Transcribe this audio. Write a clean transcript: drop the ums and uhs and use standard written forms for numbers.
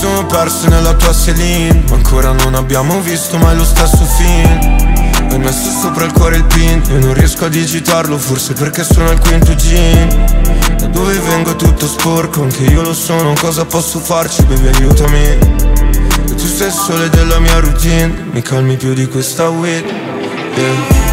sono perso nella tua Celine, ma ancora non abbiamo visto mai lo stesso film. Hai messo sopra il cuore il pin, io non riesco a digitarlo, forse perché sono al quinto gin. Da dove vengo tutto sporco, anche io lo sono, cosa posso farci, baby aiutami. E tu sei il sole della mia routine, mi calmi più di questa weed, yeah.